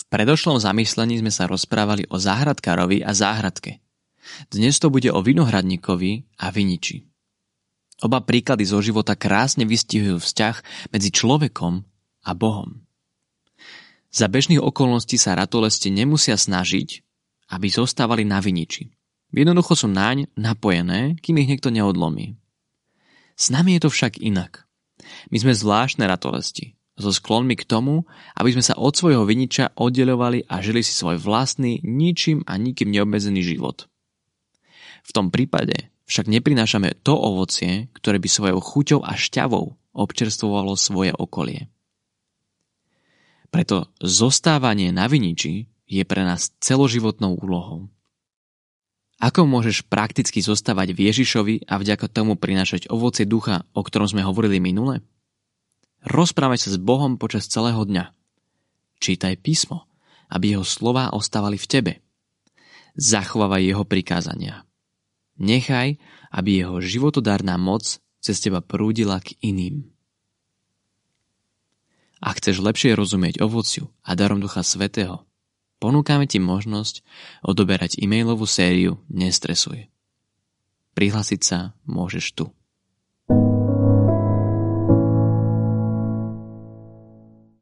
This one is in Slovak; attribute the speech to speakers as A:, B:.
A: predošlom zamyslení sme sa rozprávali o záhradkárovi a záhradke. Dnes to bude o vinohradníkovi a viniči. Oba príklady zo života krásne vystihujú vzťah medzi človekom a Bohom. Za bežných okolností sa ratolesti nemusia snažiť, aby zostávali na viniči. Jednoducho sú naň napojené, kým ich niekto neodlomí. S nami je to však inak. My sme zvláštne ratolesti, so sklonmi k tomu, aby sme sa od svojho viniča oddeľovali a žili si svoj vlastný, ničím a nikým neobmedzený život. V tom prípade však neprinášame to ovocie, ktoré by svojou chuťou a šťavou občerstvovalo svoje okolie. Preto zostávanie na viniči je pre nás celoživotnou úlohou. Ako môžeš prakticky zostávať v Ježišovi a vďaka tomu prinášať ovocie ducha, o ktorom sme hovorili minule? Rozprávaj sa s Bohom počas celého dňa. Čítaj písmo, aby jeho slová ostávali v tebe. Zachovávaj jeho prikázania. Nechaj, aby jeho životodárna moc cez teba prúdila k iným. Ak chceš lepšie rozumieť ovociu a darom Ducha Svätého, ponúkame ti možnosť odoberať e-mailovú sériu Nestresuj. Prihlásiť sa môžeš tu.